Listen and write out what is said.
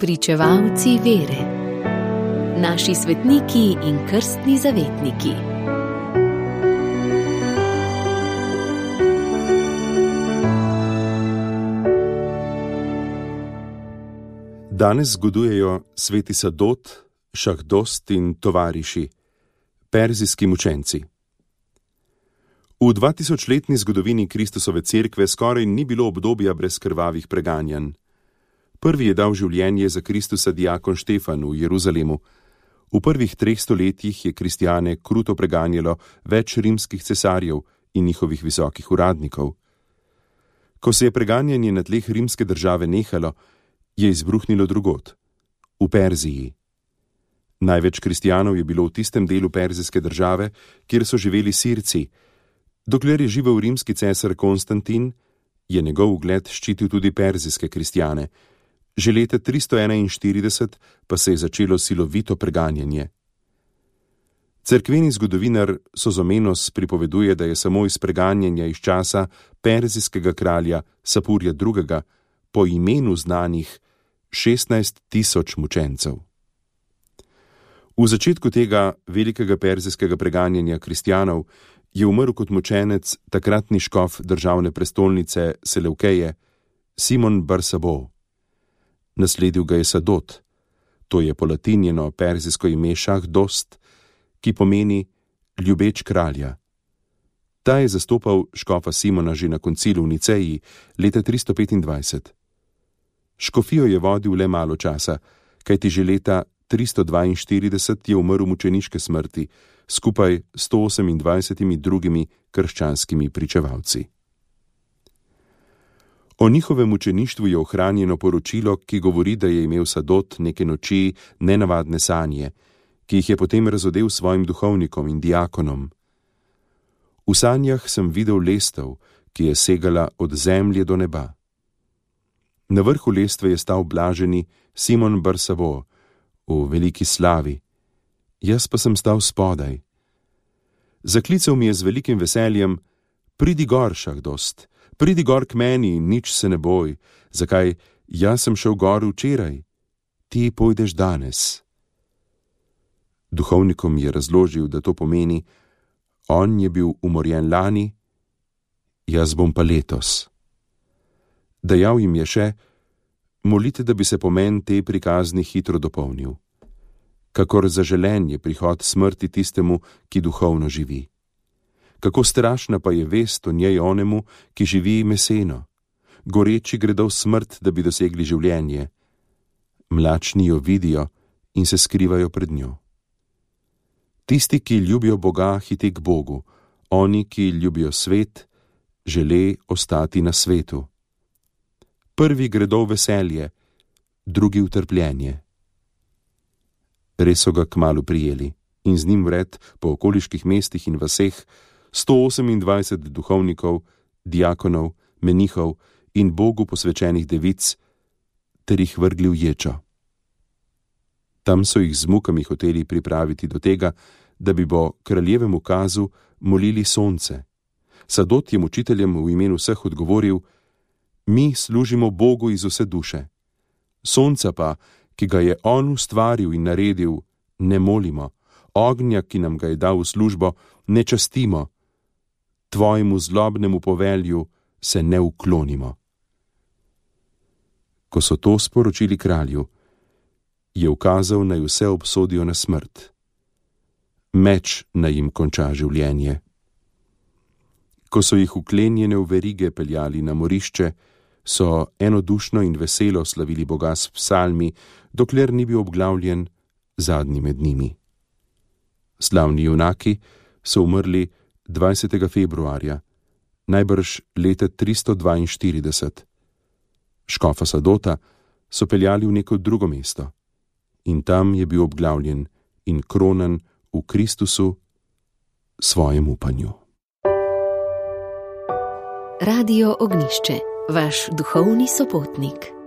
Pričevalci vere. Naši svetniki in krstni zavetniki. Danes zgodujejo sveti Sadot, Šahdost in tovariši, perzijski mučenci. V 2000-letni zgodovini Kristusove cerkve skoraj ni bilo obdobja brez krvavih preganjanj. Prvi je dal življenje za Kristusa diakon Štefan v Jeruzalemu. V prvih 3 stoletjih je kristjane kruto preganjalo več rimskih cesarjev in njihovih visokih uradnikov. Ko se je preganjanje na tleh rimske države nehalo, je izbruhnilo drugod, v Perziji. Največ kristjanov je bilo v tistem delu perzijske države, kjer so živeli Sirci. Dokler je živel rimski cesar Konstantin, je njegov ugled ščitil tudi perzijske kristjane. Že leta 341 pa se je začelo silovito preganjanje. Cerkveni zgodovinar Sozomenos pripoveduje, da je samo iz preganjanja iz časa perzijskega kralja Sapurja II. Po imenu znanih 16.000 mučencev. V začetku tega velikega perzijskega preganjanja kristjanov je umrl kot mučenec takratni škof državne prestolnice Selevkeje, Simon bar Sabo. Nasledil ga je Sadot, to je polatinjeno perzijsko ime Šahdost, ki pomeni ljubeč kralja. Ta je zastopal škofa Simona že na koncilu v Niceji leta 325. Škofijo je vodil le malo časa, kajti že leta 342 je umrl mučeniške smrti, skupaj 128 drugimi krščanskimi pričevalci. O njihovem mučeništvu je ohranjeno poročilo, ki govori, da je imel Sadot neke noči nenavadne sanje, ki jih je potem razodel svojim duhovnikom in diakonom. V sanjah sem videl lestev, ki je segala od zemlje do neba. Na vrhu lestve je stal blaženi Simon bar Sabo v veliki slavi, jaz pa sem stal spodaj. Zaklical mi je z velikim veseljem: pridi gor, Šahdost, pridi gor k meni in nič se ne boj, zakaj jaz sem šel gor včeraj, ti pojdeš danes. Duhovnikom je razložil, da to pomeni: on je bil umorjen lani, jaz bom pa letos. Dejal jim je še: molite, da bi se pomen te prikazni hitro dopolnil. Kakor zaželen je prihod smrti tistemu, ki duhovno živi. Kako strašna pa je vest o njej onemu, ki živi meseno. Goreči gredo v smrt, da bi dosegli življenje. Mlačni jo vidijo in se skrivajo pred njo. Tisti, ki ljubijo Boga, hiti k Bogu, oni, ki ljubijo svet, žele ostati na svetu. Prvi gredo v veselje, drugi v trpljenje. Res so ga kmalu prijeli in z njim vred po okoliških mestih in vaseh 128 duhovnikov, diakonov, menihov in Bogu posvečenih devic, ter jih vrgli v ječo. Tam so jih z mukami hoteli pripraviti do tega, da bi po kraljevem ukazu molili sonce. Sadot je mučiteljem v imenu vseh odgovoril: mi služimo Bogu iz vse duše. Sonca pa, ki ga je on ustvaril in naredil, ne molimo, ognja, ki nam ga je dal v službo, ne častimo, tvojemu zlobnemu povelju se ne uklonimo. Ko so to sporočili kralju, je ukazal, naj vse obsodijo na smrt. Meč naj jim konča življenje. Ko so jih vklenjene v verige peljali na morišče, so enodušno in veselo slavili Boga s psalmi, dokler ni bil obglavljen zadnji med njimi. Slavni junaki so umrli 20. februarja, najbrž leta 342. Škofa Sadota so peljali v neko drugo mesto in tam je bil obglavljen in kronan v Kristusu svojem upanju. Radio Ognjišče, vaš duhovni sopotnik.